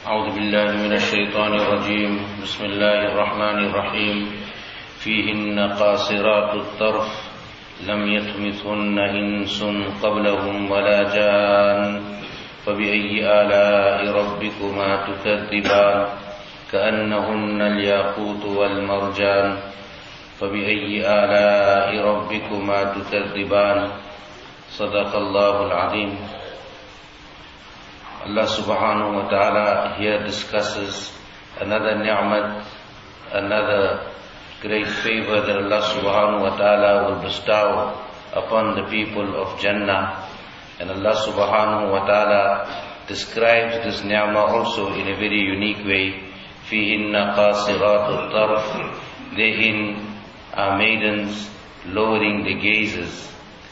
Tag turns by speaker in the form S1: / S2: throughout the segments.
S1: أعوذ بالله من الشيطان الرجيم بسم الله الرحمن الرحيم فيهن قاصرات الطرف لم يطمثهن إنس قبلهم ولا جان فبأي آلاء ربكما تكذبان كأنهن الياقوت والمرجان فبأي آلاء ربكما تكذبان صدق الله العظيم. Allah subhanahu wa ta'ala here discusses another ni'mat, another great favor that Allah subhanahu wa ta'ala will bestow upon the people of Jannah. And Allah subhanahu wa ta'ala describes this ni'mah also in a very unique way. فِيهِنَّ قَاصِرَاتُ الطَّرْفِ, therein are maidens lowering the gazes.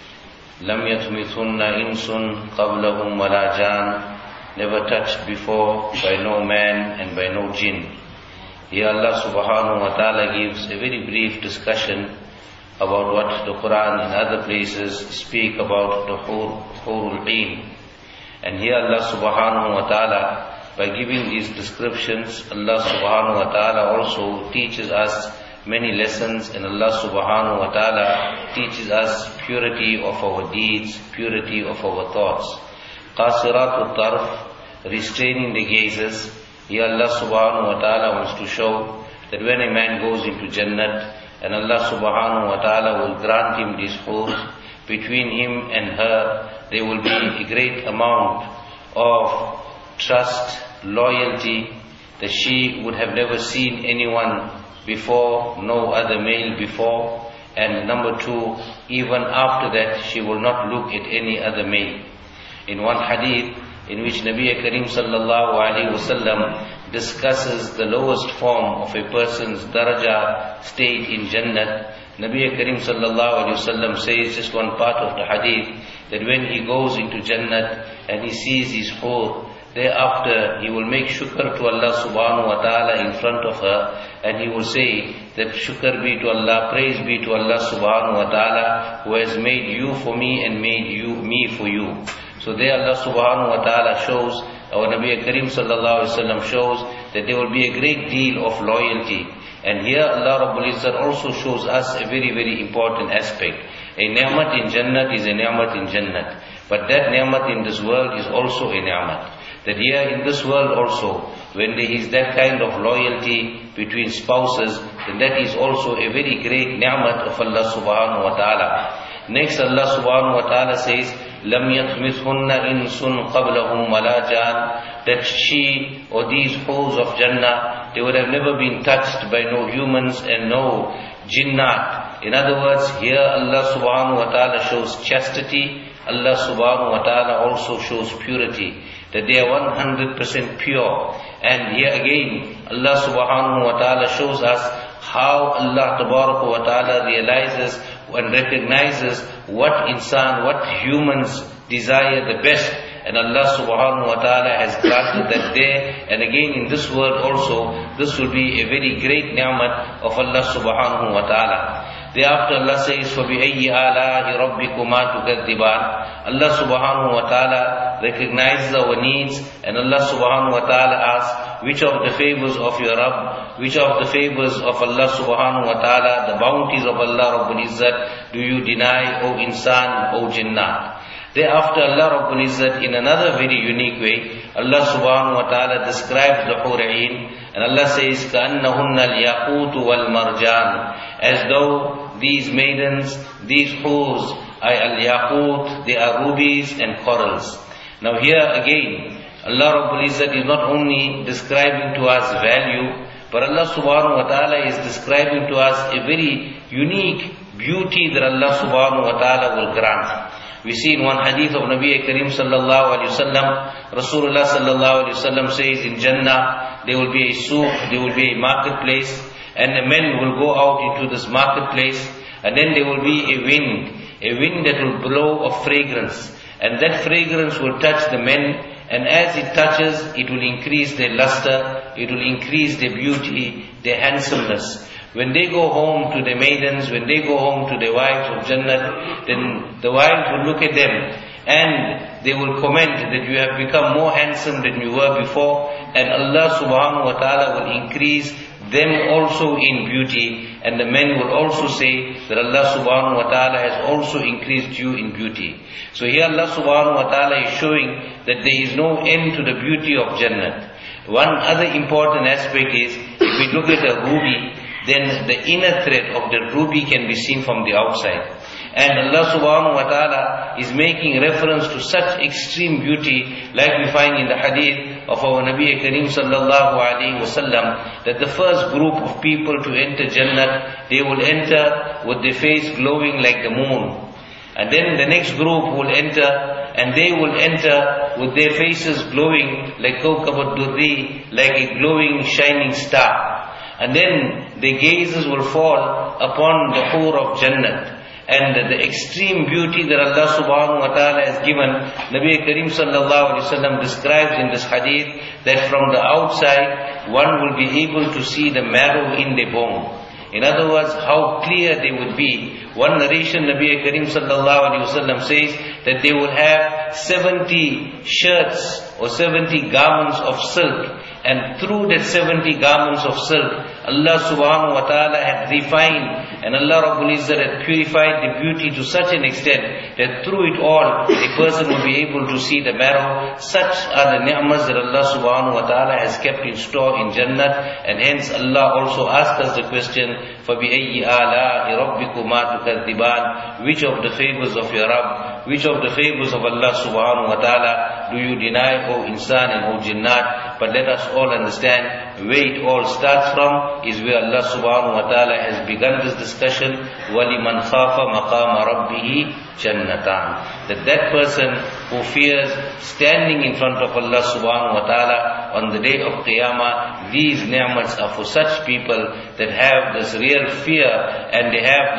S1: لَمْ يَطْمِثُنَّ إِنسٌ قَبْلَهُمْ وَلَا جَانٌ, never touched before by no man and by no jinn. Here Allah subhanahu wa ta'ala gives a very brief discussion about what the Quran and other places speak about the Hurul Ain. And here Allah subhanahu wa ta'ala, by giving these descriptions, Allah subhanahu wa ta'ala also teaches us many lessons, and Allah subhanahu wa ta'ala teaches us purity of our deeds, purity of our thoughts. Qasiratul tarf, restraining the gazes. Here Allah subhanahu wa ta'ala wants to show that when a man goes into Jannat, and Allah subhanahu wa ta'ala will grant him these hurs, between him and her there will be a great amount of trust, loyalty, that she would have never seen anyone before, no other male before, and number two, even after that she will not look at any other male. In one hadith in which Nabi Karim sallallahu alaihi wasallam discusses the lowest form of a person's daraja state in Jannat, Nabi Karim sallallahu alaihi wasallam says, just one part of the hadith, that when he goes into Jannat and he sees his hur, thereafter he will make shukr to Allah subhanahu wa ta'ala in front of her, and he will say that shukr be to Allah, praise be to Allah subhanahu wa ta'ala, who has made you for me and made me for you. So there Allah subhanahu wa ta'ala shows, our Nabi Karim sallallahu alaihi wasallam shows that there will be a great deal of loyalty. And here Allah Rabbul Izzat also shows us a very, very important aspect. A ni'mat in Jannat is a ni'mat in Jannat. But that ni'mat in this world is also a ni'mat. That here in this world also, when there is that kind of loyalty between spouses, then that is also a very great ni'mat of Allah subhanahu wa ta'ala. Next Allah subhanahu wa ta'ala says, لَمْ يَطْمِثْهُنَّ إِنسٌ قَبْلَهُمْ وَلَا جَانٌ, that she or these hurs of Jannah, they would have never been touched by no humans and no jinnat. In other words, here Allah subhanahu wa ta'ala shows chastity, Allah subhanahu wa ta'ala also shows purity, that they are 100% pure. And here again, Allah subhanahu wa ta'ala shows us how Allah tabaraka wa ta'ala realizes and recognizes what insan, what humans desire the best. And Allah subhanahu wa ta'ala has granted that there. And again in this world also, this will be a very great ni'mat of Allah subhanahu wa ta'ala. Thereafter Allah says, فَبِأَيِّ آلَاءِ رَبِّكُمَا تُكَذِّبَانِ. Allah subhanahu wa ta'ala recognizes our needs, and Allah subhanahu wa ta'ala asks, which of the favors of your Rabb, which of the favors of Allah subhanahu wa ta'ala, the bounties of Allah Rabbul Izzat, do you deny, O insan, O jinnat? Thereafter Allah Rabbul Izzat, in another very unique way, Allah subhanahu wa ta'ala describes the Hur'in, and Allah says, كَأَنَّهُنَّ الْيَاقُوتُ وَالْمَرْجَانُ, as though these maidens, these hurs, are al-yaqut, they are rubies and corals. Now here again, Allah Rabbul Izzat is not only describing to us value, but Allah subhanahu wa ta'ala is describing to us a very unique beauty that Allah subhanahu wa ta'ala will grant. We see in one hadith of Nabi Karim sallallahu alayhi wa sallam, Rasulullah sallallahu alayhi wa sallam says, in Jannah there will be a souk, there will be a marketplace, and the men will go out into this marketplace, and then there will be a wind that will blow of fragrance, and that fragrance will touch the men, and as it touches, it will increase their luster, it will increase their beauty, their handsomeness. When they go home to the maidens, when they go home to the wives of Jannat, then the wives will look at them and they will comment that you have become more handsome than you were before, and Allah subhanahu wa ta'ala will increase them also in beauty, and the men will also say that Allah subhanahu wa ta'ala has also increased you in beauty. So here Allah subhanahu wa ta'ala is showing that there is no end to the beauty of Jannah. One other important aspect is, if we look at a ruby, then the inner thread of the ruby can be seen from the outside. And Allah subhanahu wa ta'ala is making reference to such extreme beauty, like we find in the hadith of our Nabi Kareem sallallahu alayhi wa sallam, that the first group of people to enter Jannah, they will enter with their face glowing like the moon. And then the next group will enter, and they will enter with their faces glowing like Kawkab al-Durri, like a glowing shining star. And then their gazes will fall upon the Hur of Jannah. And the extreme beauty that Allah subhanahu wa ta'ala has given, Nabi Kareem sallallahu alayhi wa sallam describes in this hadith that from the outside, one will be able to see the marrow in the bone. In other words, how clear they would be. One narration, Nabi Kareem sallallahu alayhi wa sallam says that they will have 70 shirts or 70 garments of silk. And through that 70 garments of silk, Allah subhanahu wa ta'ala had refined, and Allah Rabbul Izzat had purified the beauty to such an extent that through it all, a person will be able to see the marrow. Such are the ni'mas that Allah subhanahu wa ta'ala has kept in store in Jannah. And hence Allah also asked us the question, فَبِأَيِّ آلَاءِ رَبِّكُمَا تُكَذِّبَانِ, which of the favors of your Rabb, which of the favors of Allah subhanahu wa ta'ala do you deny, O insan and O jinnat? But let us all understand where it all starts from is where Allah subhanahu wa ta'ala has begun this discussion. وَلِمَنْ خَافَ مَقَامَ رَبِّهِ جَنَّتَانِ, that person who fears standing in front of Allah subhanahu wa ta'ala on the day of Qiyamah, these ni'mats are for such people that have this real fear, and they have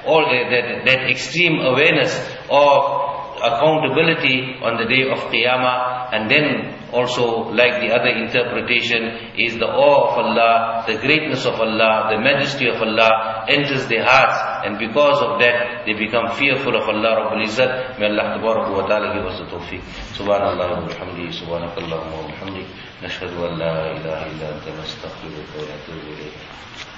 S1: that extreme awareness of accountability on the day of Qiyamah. And then also, like the other interpretation, is the awe of Allah, the greatness of Allah, the majesty of Allah enters their hearts, and because of that they become fearful of Allah Rabbul Izzat. May Allah tabaraka wa ta'ala give us the tawfiq. Subhanallah wa bihamdihi, subhanakallahumma wa bihamdik, nashhadu an la ilaha illa anta nastaghfiruka wa natubu ilayk.